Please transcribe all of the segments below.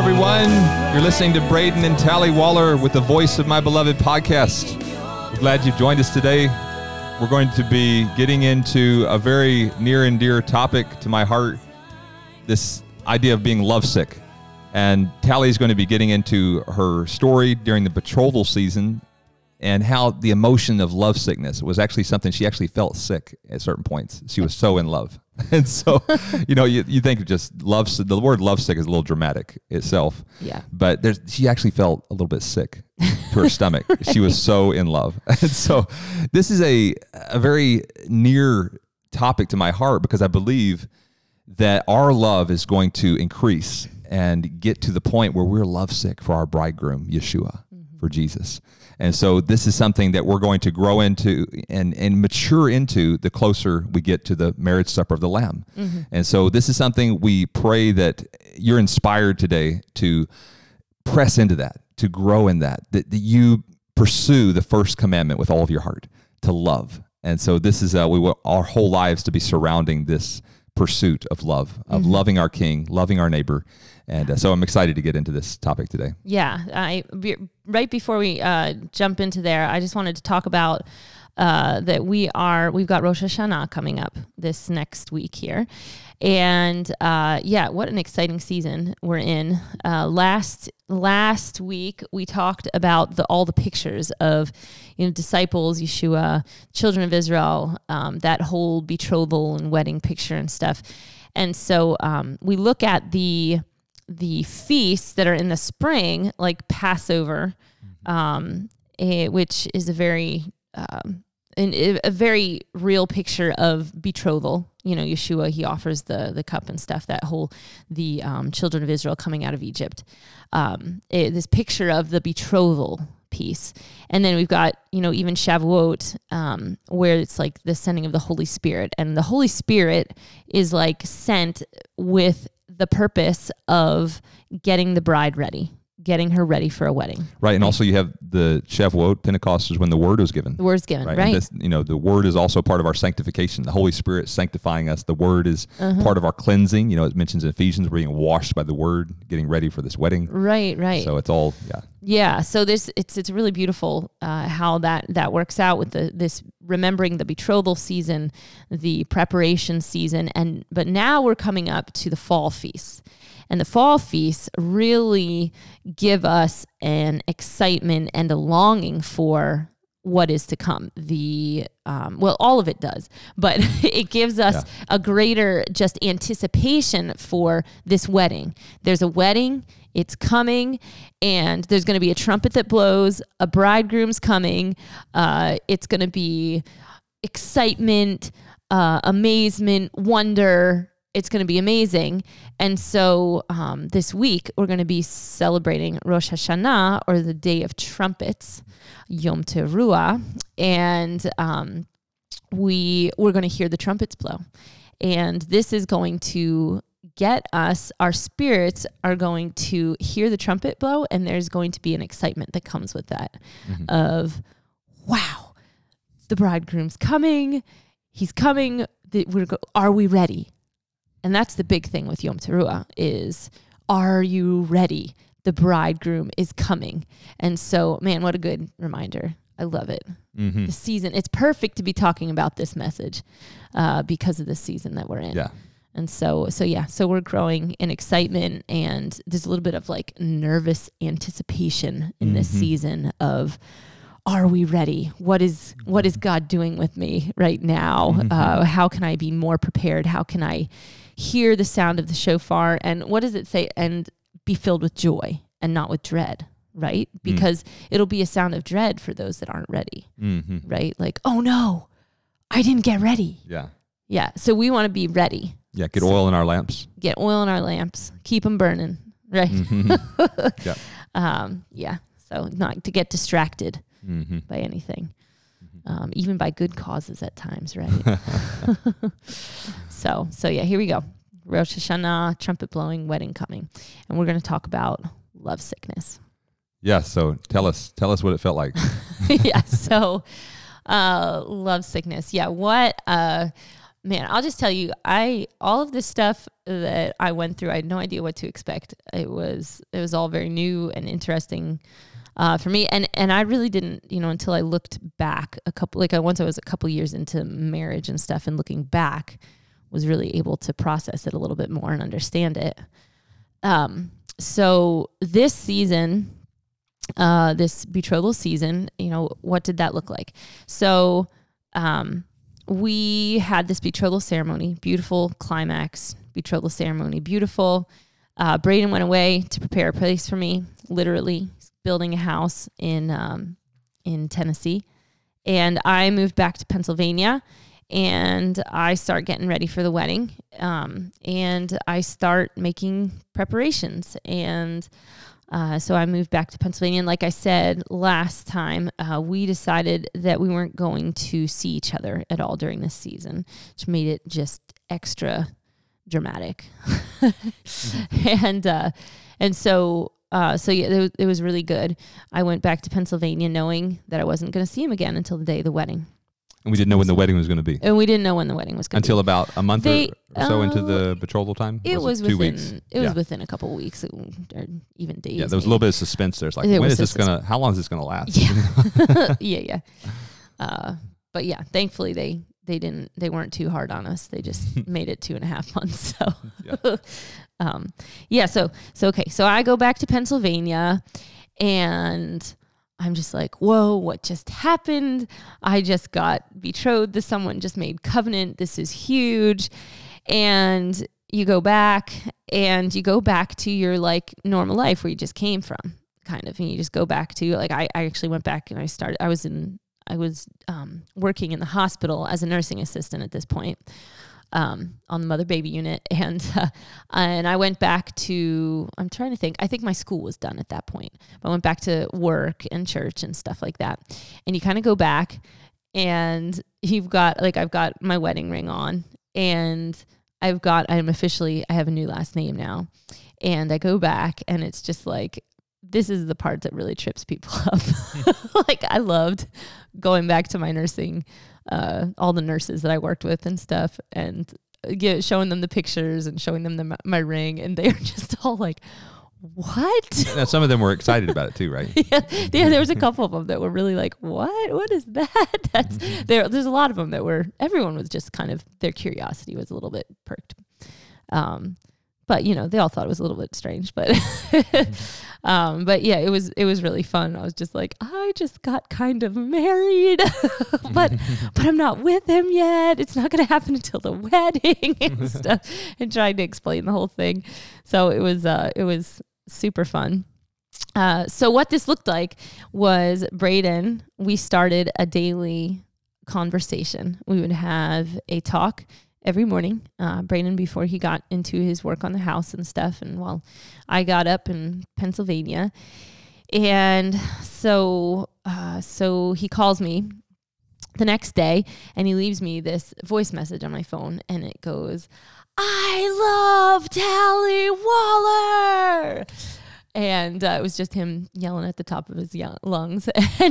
everyone. You're listening to Braden and Tally Waller with the Voice of My Beloved podcast. We're glad you've joined us today. We're going to be getting into a very near and dear topic to my heart, this idea of being lovesick. And Tally's going to be getting into her story during the betrothal season and how the emotion of lovesickness was actually something she actually felt sick at certain points. She was so in love. And so, you think just love, the word lovesick is a little dramatic itself. Yeah. But she actually felt a little bit sick to her stomach. Right. She was so in love. And so this is a very near topic to my heart because I believe that our love is going to increase and get to the point where we're lovesick for our bridegroom, Yeshua, for Jesus. And so this is something that we're going to grow into and mature into the closer we get to the marriage supper of the Lamb. Mm-hmm. And so this is something we pray that you're inspired today to press into that, to grow in that you pursue the first commandment with all of your heart, to love. And so this is we want our whole lives to be surrounding this pursuit of love, of loving our King, loving our neighbor. And so I'm excited to get into this topic today. Yeah, right before we jump into there, I just wanted to talk about that we've got Rosh Hashanah coming up this next week here. And what an exciting season we're in. Last week we talked about all the pictures of disciples, Yeshua, children of Israel, that whole betrothal and wedding picture and stuff. And so we look at the feasts that are in the spring, like Passover, which is a very real picture of betrothal. Yeshua, he offers the cup and stuff, the children of Israel coming out of Egypt. This picture of the betrothal piece. And then we've got, even Shavuot, where it's like the sending of the Holy Spirit. And the Holy Spirit is like sent with the purpose of getting the bride ready, getting her ready for a wedding. Right. And also you have the Shavuot, Pentecost is when the word was given. The word's given, right. This, the word is also part of our sanctification. The Holy Spirit sanctifying us. The word is part of our cleansing. It mentions in Ephesians, we're being washed by the word, getting ready for this wedding. Right. So it's all, yeah. Yeah. So it's really beautiful how that works out with this remembering the betrothal season, the preparation season, but now we're coming up to the fall feasts. And the fall feasts really give us an excitement and a longing for what is to come. All of it does, but it gives us a greater just anticipation for this wedding. There's a wedding, it's coming, and there's going to be a trumpet that blows, a bridegroom's coming. It's going to be excitement, amazement, wonder. It's going to be amazing. And so this week, we're going to be celebrating Rosh Hashanah, or the Day of Trumpets, Yom Teruah. And we're going to hear the trumpets blow. And this is going to get us, our spirits are going to hear the trumpet blow, and there's going to be an excitement that comes with that of, wow, the bridegroom's coming. He's coming. Are we ready? And that's the big thing with Yom Teruah is, are you ready? The bridegroom is coming. And so, man, what a good reminder. I love it. Mm-hmm. The season, it's perfect to be talking about this message because of the season that we're in. Yeah. And so we're growing in excitement, and there's a little bit of like nervous anticipation in this season of, are we ready? What is God doing with me right now? How can I be more prepared? How can I hear the sound of the shofar? And what does it say? And be filled with joy and not with dread, right? Because it'll be a sound of dread for those that aren't ready, right? Like, oh no, I didn't get ready. Yeah. So we want to be ready. Yeah. Get oil in our lamps. Get oil in our lamps. Keep them burning, right? So not to get distracted by anything. Even by good causes at times, right? So here we go. Rosh Hashanah, trumpet blowing, wedding coming. And we're going to talk about love sickness. Yeah, so tell us what it felt like. So love sickness. Yeah, what Man, I'll just tell you, all of this stuff that I went through, I had no idea what to expect. It was all very new and interesting for me, and I really didn't, until I looked back once I was a couple years into marriage and stuff, and looking back, was really able to process it a little bit more and understand it. So this season, this betrothal season, what did that look like? So, we had this betrothal ceremony, beautiful climax, betrothal ceremony, beautiful. Braden went away to prepare a place for me, literally building a house in Tennessee. And I moved back to Pennsylvania, and I start getting ready for the wedding. And I start making preparations. And so I moved back to Pennsylvania. And like I said last time, we decided that we weren't going to see each other at all during this season, which made it just extra dramatic. And so it was really good. I went back to Pennsylvania knowing that I wasn't going to see him again until the day of the wedding. And we didn't know when the wedding was going to be. And we didn't know when the wedding was going to be. Until about a month or so into the betrothal time? It was 2 within, weeks? It was within a couple of weeks or even days. Yeah, there was a little bit of suspense there. It's like, how long is this going to last? Yeah. Yeah. But yeah, thankfully they weren't too hard on us. They just made it 2.5 months. So, So I go back to Pennsylvania, and I'm just like, whoa, what just happened? I just got betrothed to someone, just made covenant. This is huge. And you go back to your like normal life where you just came from, kind of. And you just go back to, like, I actually went back and I was working in the hospital as a nursing assistant at this point, on the mother baby unit. And I went back to, I'm trying to think, I think my school was done at that point, but I went back to work and church and stuff like that. And you kind of go back, and I've got my wedding ring on, and I have a new last name now. And I go back, and it's just like, this is the part that really trips people up. Like, I loved going back to my nursing, all the nurses that I worked with and stuff, and showing them the pictures and showing them my ring, and they were just all like, what? Now, some of them were excited about it too, right? Yeah, there was a couple of them that were really like, what is that? There's a lot of them that everyone was just kind of, their curiosity was a little bit perked. But they all thought it was a little bit strange, but yeah, it was really fun. I was just like, I just got kind of married, but I'm not with him yet. It's not going to happen until the wedding and stuff, and trying to explain the whole thing. So it was super fun. So what this looked like was Braden, we started a daily conversation. We would have a talk every morning, Braden, before he got into his work on the house and stuff, and while I got up in Pennsylvania. And so he calls me the next day, and he leaves me this voice message on my phone, and it goes, "I love Tally Waller." And it was just him yelling at the top of his lungs.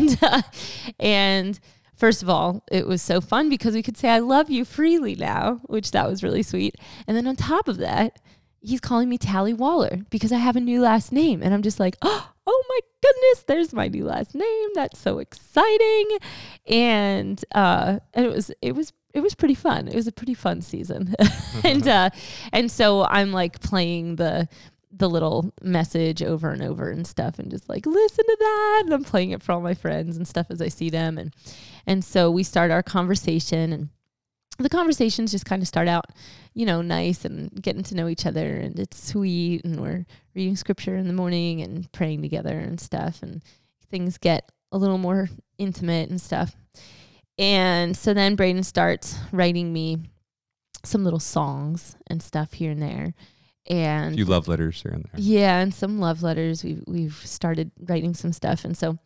And first of all, it was so fun because we could say, "I love you" freely now, which that was really sweet. And then on top of that, he's calling me Tally Waller because I have a new last name. And I'm just like, oh my goodness, there's my new last name. That's so exciting. And it was pretty fun. It was a pretty fun season. And so I'm like playing the little message over and over and stuff, and just like, listen to that. And I'm playing it for all my friends and stuff as I see them. And so we start our conversation, and the conversations just kind of start out, nice and getting to know each other, and it's sweet, and we're reading scripture in the morning and praying together and stuff, and things get a little more intimate and stuff. And so then Braden starts writing me some little songs and stuff here and there. And a few love letters here and there. Yeah, and some love letters. We've started writing some stuff, and so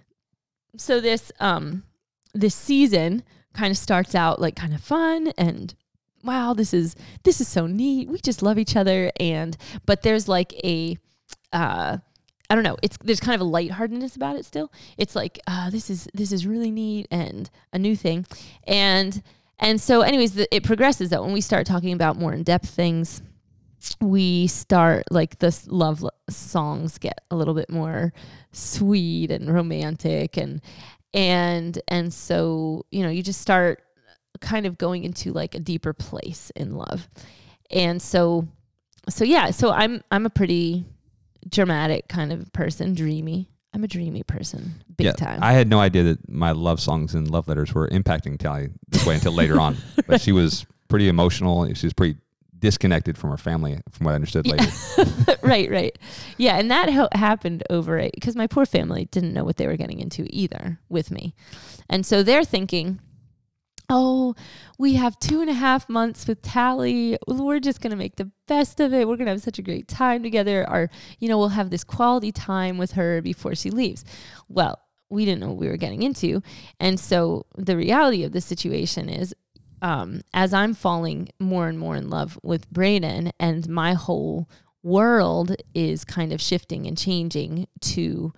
this season kind of starts out like kind of fun, and wow, this is so neat. We just love each other, but there's like a I don't know. There's kind of a lightheartedness about it still. It's like this is really neat and a new thing, and And so anyways, it progresses that when we start talking about more in-depth things, we start like this love songs get a little bit more sweet and romantic and so, you know, you just start kind of going into like a deeper place in love. And so I'm a pretty dramatic kind of person, dreamy. I'm a dreamy person, big time. I had no idea that my love songs and love letters were impacting Tally this way until later on. But she was pretty emotional. She was pretty disconnected from her family, from what I understood later. Right. Yeah, and that happened over it because my poor family didn't know what they were getting into either with me. And so they're thinking, oh, we have 2.5 months with Tally. We're just going to make the best of it. We're going to have such a great time together. We'll have this quality time with her before she leaves. Well, we didn't know what we were getting into. And so the reality of the situation is, as I'm falling more and more in love with Braden and my whole world is kind of shifting and changing to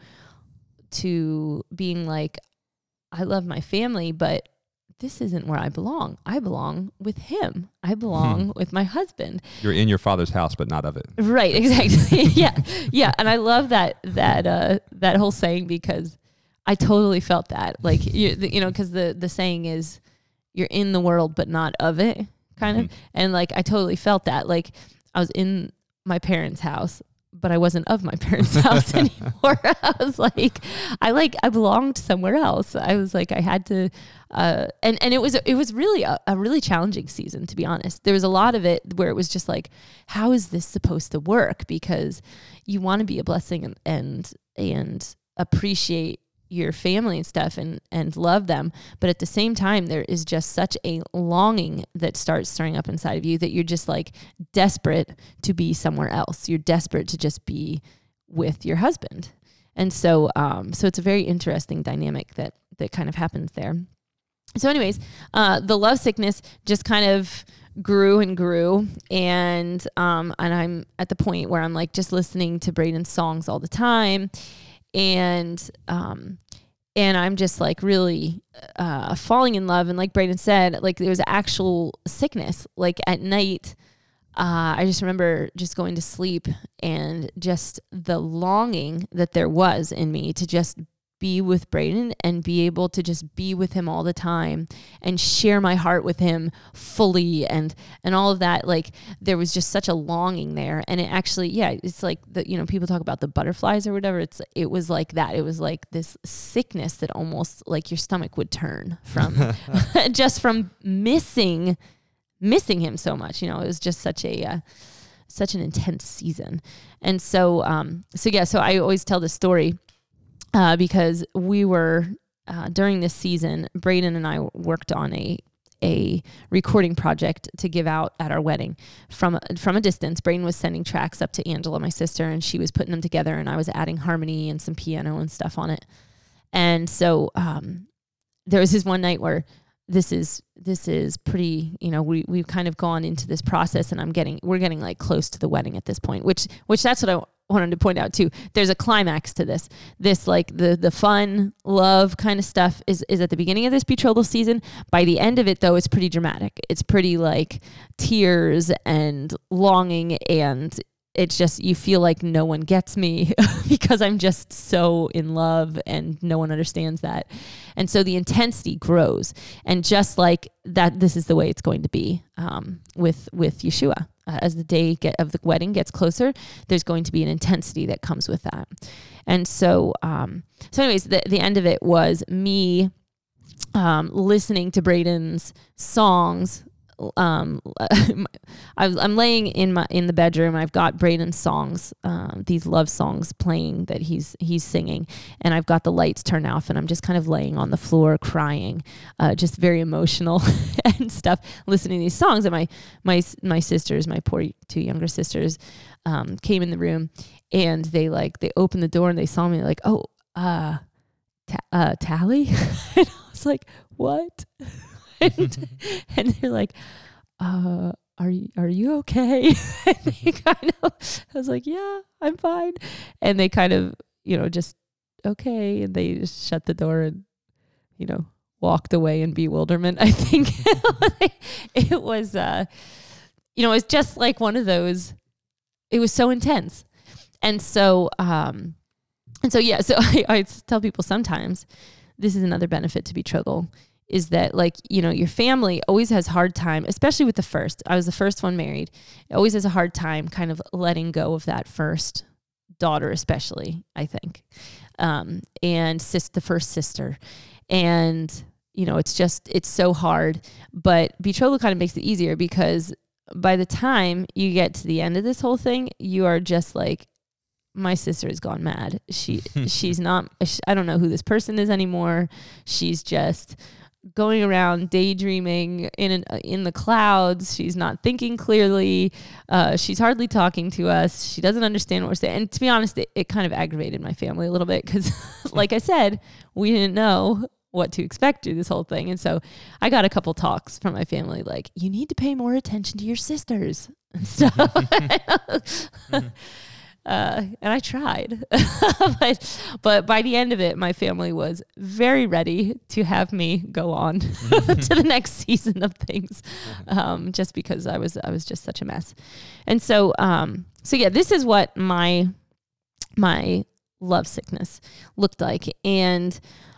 being like, I love my family, but this isn't where I belong. I belong with him. I belong with my husband. You're in your father's house, but not of it. Right, exactly. Yeah. And I love that whole saying because I totally felt that. Like, because the saying is, you're in the world, but not of it, kind of. And like, I totally felt that. Like, I was in my parents' house, but I wasn't of my parents' house anymore. I was like, I belonged somewhere else. I was like, I had to, and it was really a really challenging season, to be honest. There was a lot of it where it was just like, how is this supposed to work? Because you want to be a blessing and appreciate your family and stuff and love them. But at the same time, there is just such a longing that starts stirring up inside of you that you're just like desperate to be somewhere else. You're desperate to just be with your husband. And so it's a very interesting dynamic that kind of happens there. So anyways, the love sickness just kind of grew and grew. And I'm at the point where I'm like just listening to Braden's songs all the time. And I'm just like really falling in love. And like Braden said, like there was actual sickness. Like at night, I just remember just going to sleep and just the longing that there was in me to just be with Braden and be able to just be with him all the time and share my heart with him fully and all of that. Like there was just such a longing there. And it actually, it's like people talk about the butterflies or whatever. It was like that. It was like this sickness that almost like your stomach would turn from just from missing him so much. It was just such an intense season. And so I always tell this story because we were, during this season, Braden and I worked on a recording project to give out at our wedding from a distance. Braden was sending tracks up to Angela, my sister, and she was putting them together, and I was adding harmony and some piano and stuff on it. And so there was this one night where this is pretty, we've kind of gone into this process, and we're getting like close to the wedding at this point, which that's what I wanted to point out too. There's a climax to this like the fun love kind of stuff is at the beginning of this betrothal season. By the end of it though, it's pretty dramatic. It's pretty like tears and longing, and it's just, you feel like no one gets me because I'm just so in love and no one understands that. And so the intensity grows, and just like that, this is the way it's going to be with Yeshua. As the day of the wedding gets closer, there's going to be an intensity that comes with that. And so anyways, the end of it was me listening to Braden's songs. I'm laying in the bedroom. I've got Braden's songs, these love songs playing that he's singing, and I've got the lights turned off, and I'm just kind of laying on the floor crying, just very emotional and stuff, listening to these songs. And my sisters, my poor 2 younger sisters, came in the room, and they opened the door and they saw me like, oh, Tally? And I was like, what? and they're like, are you okay? And they I was like, yeah, I'm fine. And they kind of, just okay. And they just shut the door and, walked away in bewilderment. I think it was, it's just like one of those, it was so intense. And so, so I tell people sometimes, this is another benefit to betrothal, is that like, your family always has hard time, especially with the first. I was the first one married. It always has a hard time kind of letting go of that first daughter, especially, I think. And the first sister. And, it's so hard. But betrothal kind of makes it easier, because by the time you get to the end of this whole thing, you are just like, my sister has gone mad. She's not, I don't know who this person is anymore. She's just going around daydreaming in the clouds. She's not thinking clearly. She's hardly talking to us. She doesn't understand what we're saying. And to be honest, it kind of aggravated my family a little bit, because like I said, we didn't know what to expect through this whole thing. And so I got a couple talks from my family, like, you need to pay more attention to your sisters and stuff. And I tried, but by the end of it, my family was very ready to have me go on to the next season of things, just because I was just such a mess. And so yeah, this is what my love sickness looked like. And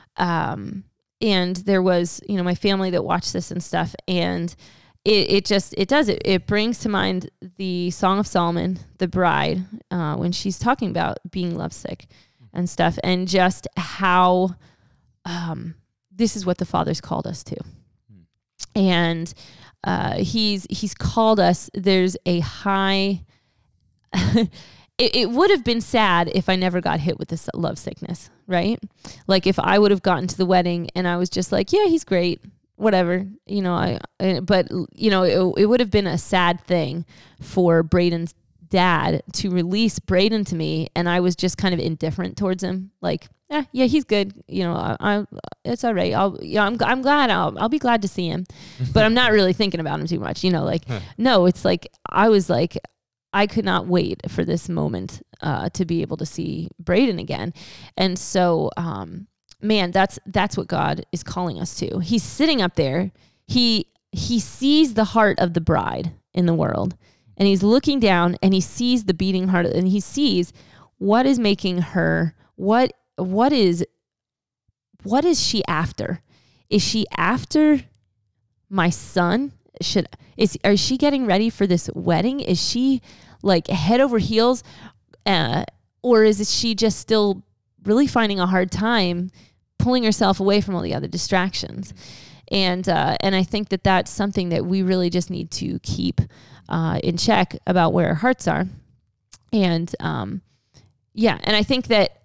there was, my family that watched this and stuff, and it brings to mind the Song of Solomon, the bride, when she's talking about being lovesick and stuff, and just how this is what the Father's called us to. And he's called us. There's a high it would have been sad if I never got hit with this love sickness, right? Like if I would have gotten to the wedding and I was just like, yeah, he's great, whatever, but it would have been a sad thing for Braden's dad to release Braden to me, and I was just kind of indifferent towards him. Like, yeah, he's good. It's all right. I'm glad. I'll be glad to see him, but I'm not really thinking about him too much. No, it's like I was like, I could not wait for this moment to be able to see Braden again, and so. Man, that's what God is calling us to. He's sitting up there. He sees the heart of the bride in the world, and he's looking down and he sees the beating heart, and he sees what is making her, what is she after? Is she after my son? Is she getting ready for this wedding? Is she like head over heels? Or is she just still really finding a hard time pulling herself away from all the other distractions? And I think that that's something that we really just need to keep in check about where our hearts are. And and I think that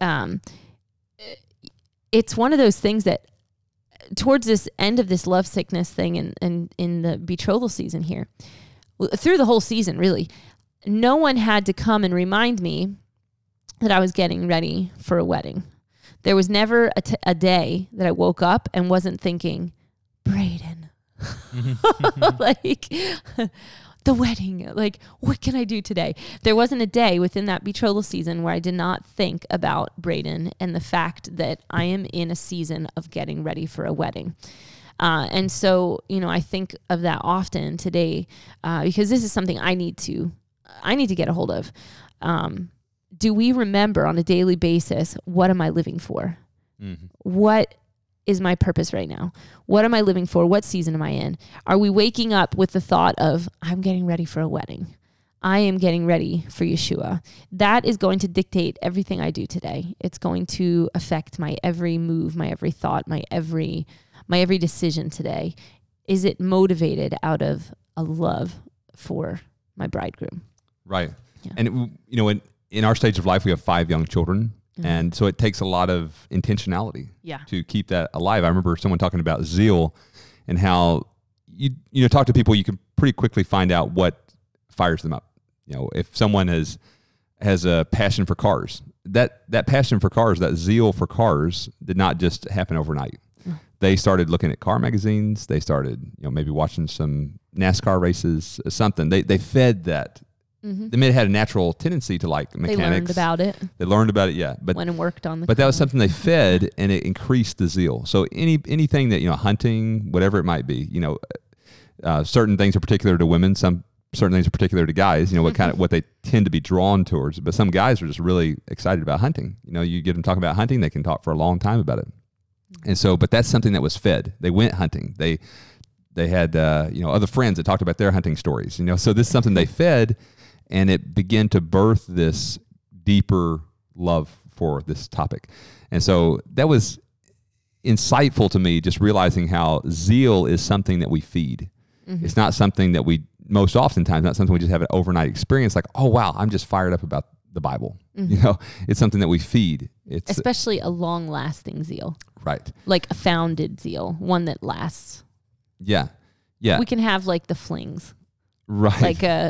it's one of those things that towards this end of this love sickness thing and in the betrothal season here, through the whole season, really, no one had to come and remind me that I was getting ready for a wedding. There was never a day that I woke up and wasn't thinking, Braden, like the wedding, like what can I do today? There wasn't a day within that betrothal season where I did not think about Braden and the fact that I am in a season of getting ready for a wedding. And so, I think of that often today because this is something I need to get a hold of. Do we remember on a daily basis, what am I living for? Mm-hmm. What is my purpose right now? What am I living for? What season am I in? Are we waking up with the thought of, I'm getting ready for a wedding. I am getting ready for Yeshua. That is going to dictate everything I do today. It's going to affect my every move, my every thought, my every decision today. Is it motivated out of a love for my bridegroom? Right. Yeah. And, in our stage of life, we have 5 young children. Mm-hmm. And so it takes a lot of intentionality to keep that alive. I remember someone talking about zeal and how you talk to people, you can pretty quickly find out what fires them up. If someone has a passion for cars, that passion for cars, that zeal for cars did not just happen overnight. Mm-hmm. They started looking at car magazines. They started, maybe watching some NASCAR races, something. They fed that Mhm. They may have had a natural tendency to like mechanics. They learned about it. They learned about it, yeah. But went and worked on the But that was car. something they fed, and it increased the zeal. So anything that, hunting, whatever it might be, certain things are particular to women. Some certain things are particular to guys. What they tend to be drawn towards. But some guys are just really excited about hunting. You get them talking about hunting, they can talk for a long time about it. And so, but that's something that was fed. They went hunting. They had other friends that talked about their hunting stories. So this is something they fed, and it began to birth this deeper love for this topic. And so that was insightful to me, just realizing how zeal is something that we feed. Mm-hmm. It's not something that we, most oftentimes, not something we just have an overnight experience like, oh, wow, I'm just fired up about the Bible. Mm-hmm. It's something that we feed. It's especially a long-lasting zeal. Right. Like a founded zeal, one that lasts. Yeah. Yeah. We can have like the flings. Right.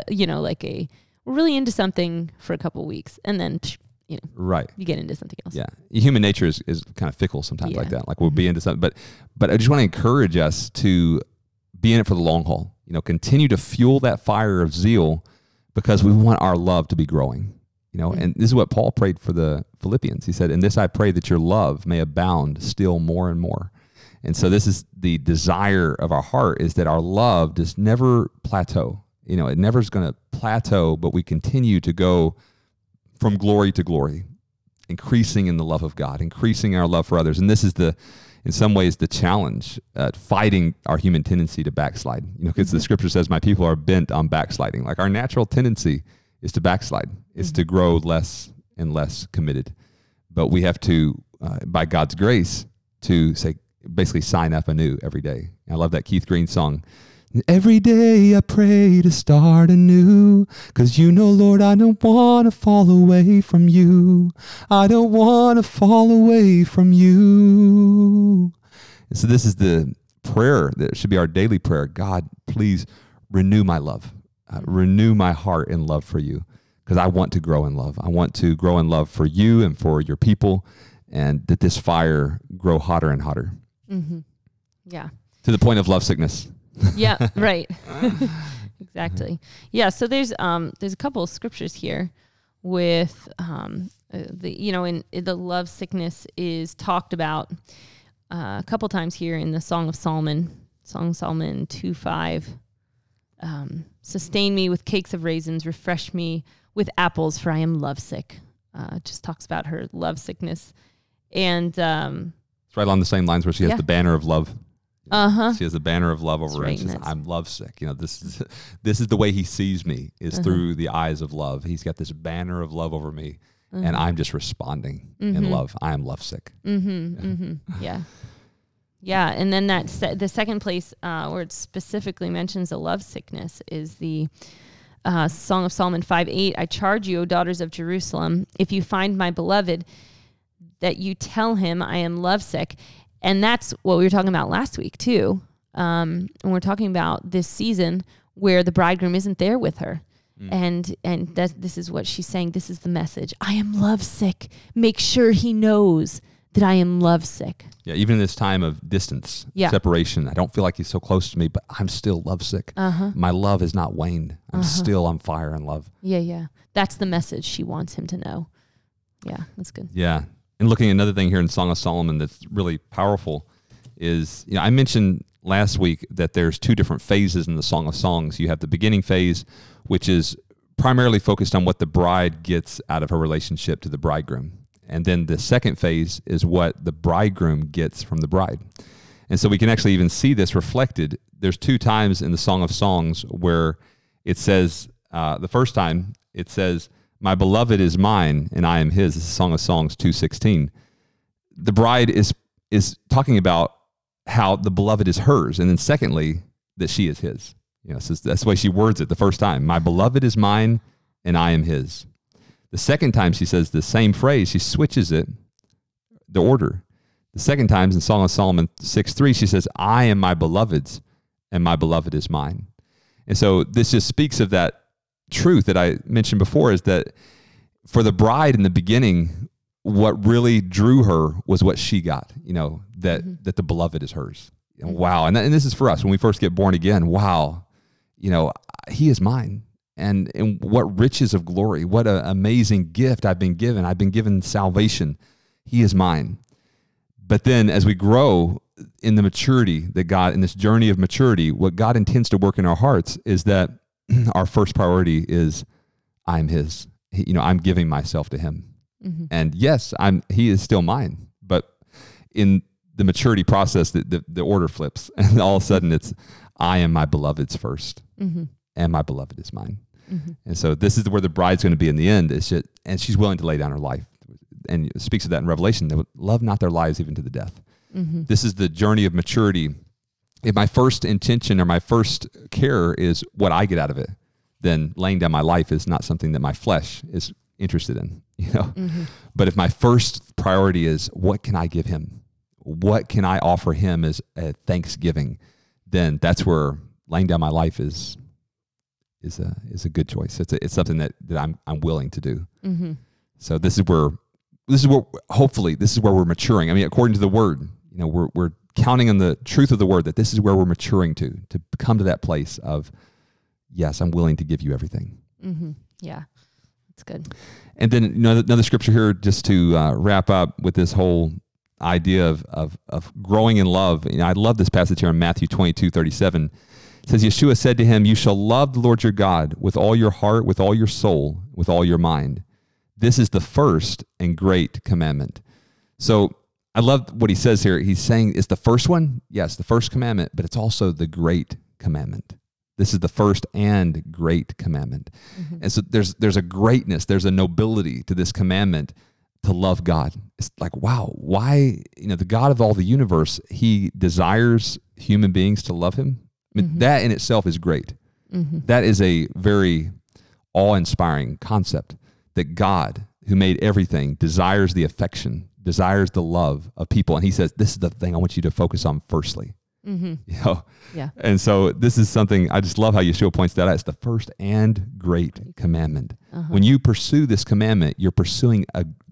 We're really into something for a couple of weeks, and then, right, you get into something else. Yeah, human nature is kind of fickle sometimes, like that. Like we'll be into something, but I just want to encourage us to be in it for the long haul. Continue to fuel that fire of zeal, because we want our love to be growing. And this is what Paul prayed for the Philippians. He said, "In this I pray that your love may abound still more and more." And so this is the desire of our heart, is that our love does never plateau. It never is going to plateau, but we continue to go from glory to glory, increasing in the love of God, increasing our love for others. And this is in some ways, the challenge, fighting our human tendency to backslide. Because the scripture says, "My people are bent on backsliding." Like our natural tendency is to backslide. It's to grow less and less committed. But we have to, by God's grace, to basically sign up anew every day. I love that Keith Green song. Every day I pray to start anew, 'cause Lord, I don't want to fall away from you. I don't want to fall away from you. And so this is the prayer that should be our daily prayer. God, please renew my love. Renew my heart in love for you, because I want to grow in love. I want to grow in love for you and for your people, and that this fire grow hotter and hotter. Mm-hmm. Yeah. To the point of lovesickness. Yeah, right. Exactly. Yeah, so there's a couple of scriptures here with in the love sickness is talked about a couple times here in the Song of Solomon 2:5. Sustain me with cakes of raisins, refresh me with apples, for I am lovesick. Just talks about her love sickness. And it's right along the same lines where she has the banner of love. Uh-huh. She has a banner of love over her. She says, "I'm lovesick." This is the way he sees me, is through the eyes of love. He's got this banner of love over me, and I'm just responding in love. I am lovesick. Yeah. Yeah, and then the second place where it specifically mentions the love sickness is the Song of Solomon 5:8. I charge you, O daughters of Jerusalem, if you find my beloved, that you tell him I am lovesick. And that's what we were talking about last week too. And we're talking about this season where the bridegroom isn't there with her. And this is what she's saying. This is the message. I am lovesick. Make sure he knows that I am lovesick. Yeah, even in this time of distance, separation, I don't feel like he's so close to me, but I'm still lovesick. My love is not waned. I'm still on fire in love. Yeah. That's the message she wants him to know. Yeah, that's good. Yeah. And looking at another thing here in Song of Solomon that's really powerful is, I mentioned last week that there's two different phases in the Song of Songs. You have the beginning phase, which is primarily focused on what the bride gets out of her relationship to the bridegroom. And then the second phase is what the bridegroom gets from the bride. And so we can actually even see this reflected. There's two times in the Song of Songs where it says, the first time it says, "My beloved is mine, and I am his." This is Song of Songs 2:16. The bride is talking about how the beloved is hers, and then secondly, that she is his. So that's the way she words it the first time. "My beloved is mine, and I am his." The second time she says the same phrase, she switches it, the order. The second time in Song of Solomon 6:3, she says, "I am my beloved's, and my beloved is mine." And so this just speaks of that truth that I mentioned before, is that for the bride in the beginning, what really drew her was what she got, that the beloved is hers. Wow. And this is for us when we first get born again. Wow. He is mine, and what riches of glory, what an amazing gift I've been given. I've been given salvation. He is mine. But then as we grow in the maturity that God, in this journey of maturity, what God intends to work in our hearts is that our first priority is I'm his. I'm giving myself to him. Mm-hmm. And yes, he is still mine. But in the maturity process, the order flips. And all of a sudden it's, I am my beloved's first. Mm-hmm. And my beloved is mine. Mm-hmm. And so this is where the bride's going to be in the end. And she's willing to lay down her life. And it speaks of that in Revelation. They would love not their lives even to the death. Mm-hmm. This is the journey of maturity. If my first intention or my first care is what I get out of it, then laying down my life is not something that my flesh is interested in, Mm-hmm. But if my first priority is what can I give him? What can I offer him as a thanksgiving? Then that's where laying down my life is a good choice. It's something that I'm willing to do. Mm-hmm. So this is where hopefully this is where we're maturing. I mean, according to the word, we're counting on the truth of the word that this is where we're maturing to come to that place of, yes, I'm willing to give you everything. Mm-hmm. Yeah, that's good. And then another scripture here just to wrap up with this whole idea of growing in love. I love this passage here in Matthew 22:37. It says, Yeshua said to him, you shall love the Lord your God with all your heart, with all your soul, with all your mind. This is the first and great commandment. So I love what he says here. He's saying it's the first one. Yes, the first commandment, but it's also the great commandment. This is the first and great commandment. Mm-hmm. And so there's a greatness, there's a nobility to this commandment to love God. It's like, wow, why, the God of all the universe, he desires human beings to love him. I mean, mm-hmm. that in itself is great. Mm-hmm. That is a very awe-inspiring concept that God, who made everything, desires the affection, desires the love of people. And he says, this is the thing I want you to focus on firstly. Mm-hmm. Yeah. And so this is something, I just love how Yeshua points that out. It's the first and great commandment. Uh-huh. When you pursue this commandment, you're pursuing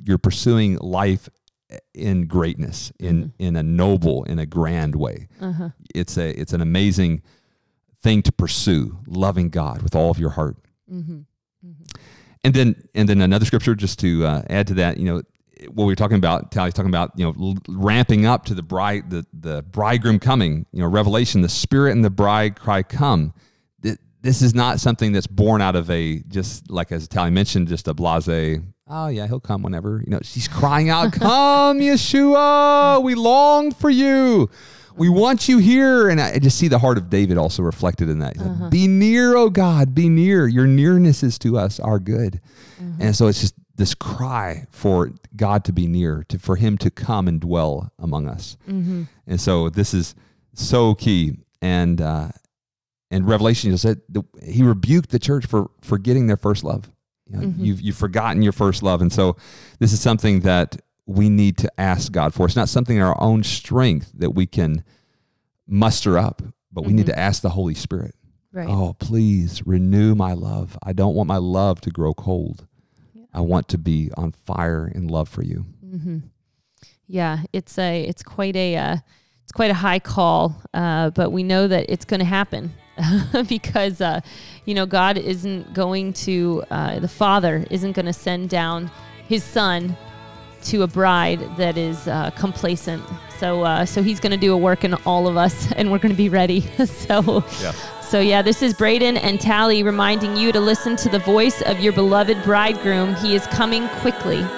life in greatness, in a noble, in a grand way. Uh-huh. It's an amazing thing to pursue, loving God with all of your heart. Mm-hmm. Mm-hmm. And then another scripture just to add to that, what we were talking about, Tally's talking about, ramping up to the bridegroom coming, Revelation, the Spirit and the bride cry, come. This is not something that's born out of just like as Tally mentioned, just a blasé, oh yeah, he'll come whenever, she's crying out, come Yeshua, we long for you. We want you here. And I just see the heart of David also reflected in that. He's like, be near, oh God, be near. Your nearness is to us our good. Mm-hmm. And so it's just this cry for God to be near, for him to come and dwell among us. Mm-hmm. And so this is so key. And Revelation just said he rebuked the church for forgetting their first love. You've forgotten your first love. And so this is something that we need to ask God for. It's not something in our own strength that we can muster up, but we need to ask the Holy Spirit. Right. Oh, please renew my love. I don't want my love to grow cold. Yeah. I want to be on fire in love for you. Mm-hmm. Yeah, it's quite a high call, but we know that it's going to happen because God isn't going to the Father isn't going to send down his Son to a bride that is complacent. So he's going to do a work in all of us, and we're going to be ready. So this is Braden and Tally reminding you to listen to the voice of your beloved bridegroom. He is coming quickly.